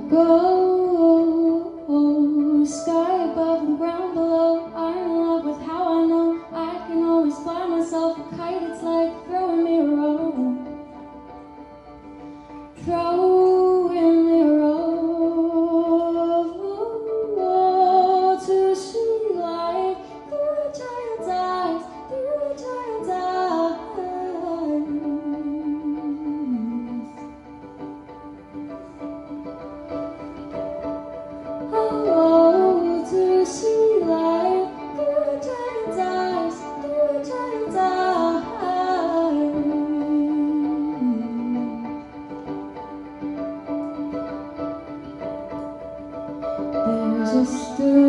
go. Sky above and ground below. I'm in love with how I know I can always fly myself a kite. It's like throwing me a rope. Throwing me a rope to see light through a child's eyes, through a child's eyes. Oh, to see light through a child's eyes, through a child's eyes. There's a story